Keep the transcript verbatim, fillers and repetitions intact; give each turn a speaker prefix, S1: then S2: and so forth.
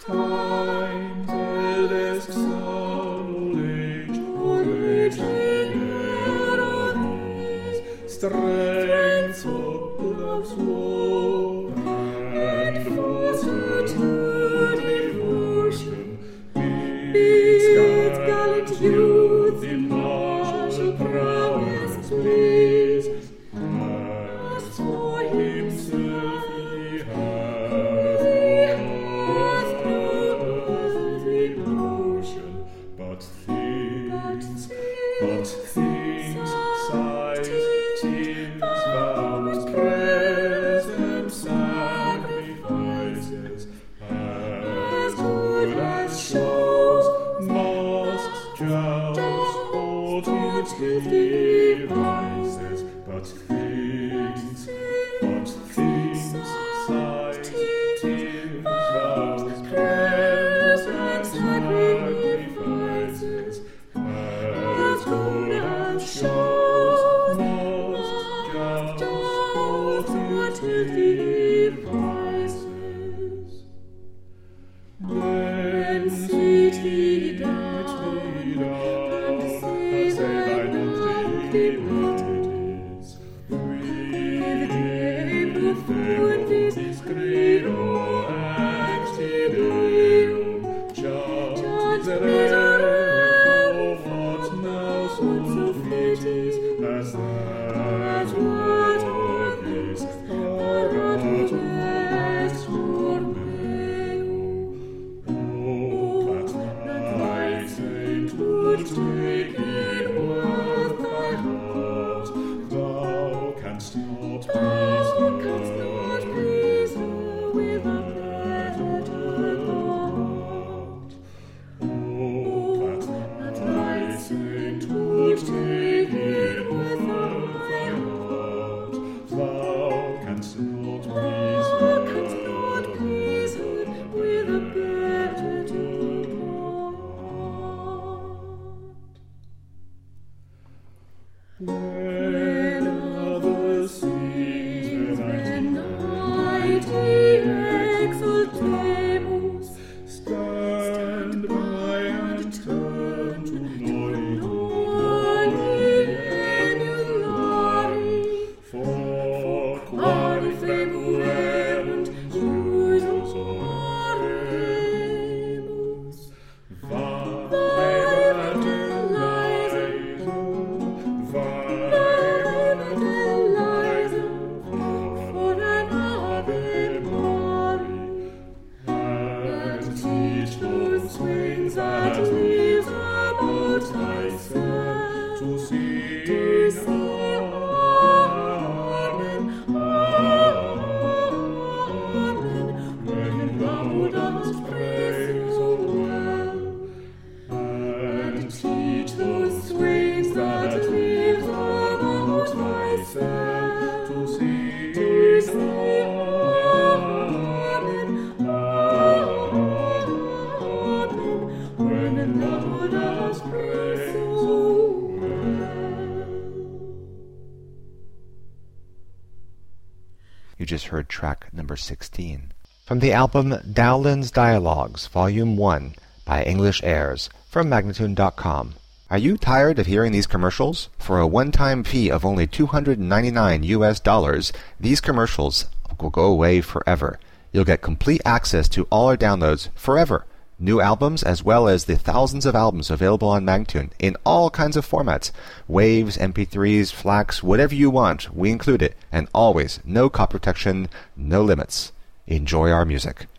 S1: Time's eldest son, age, age, strength of love's war, and fortitude devotion, beats gallant youth in martial prowess blazes. As for himself he hath no devotion, but things, but things, sighs, tears, vows, prayers, and sacrifices, as good as shows, masks, jowls, portraits, devices, but things, but things, sighs, tears, vows, prayers, and sacrifices, as good as shows, masks, jowls, portraits, devices. Then sit he down, and say thine unrelated is. Read the Fortis Credo Acti Deum, Judge Miserere, for what now so fit is, as that what of is, or what est for meum. Oh, that thy saint would take in worth thy heart, thou canst not please her, canst not please her with a better heart. Oh, that thy saint would take in worth thy heart, thou canst not please her, canst not please her with a better heart. When others sing, when mighty exultemus, stand by and turn to glory, glory, emulari, for quare femuerunt iusos oremus. Vae Eliza, Eliza, for an Ave Mari, and teach those swings that leaves about thyself to see, to see, Amen, Amen, when thou dost pray so well, and teach those swings that leaves about thyself to see, to see, Amen, Amen, when thou dost pray so well.
S2: You just heard track number sixteen. From the album Dowland's Dialogues, Volume one, by English Airs, from Magnatune dot com. Are you tired of hearing these commercials? For a one-time fee of only two hundred ninety-nine U S dollars, these commercials will go away forever. You'll get complete access to all our downloads forever. New albums as well as the thousands of albums available on Magnatune in all kinds of formats. Waves, M P threes, FLACs, whatever you want, we include it. And always, no copy protection, no limits. Enjoy our music.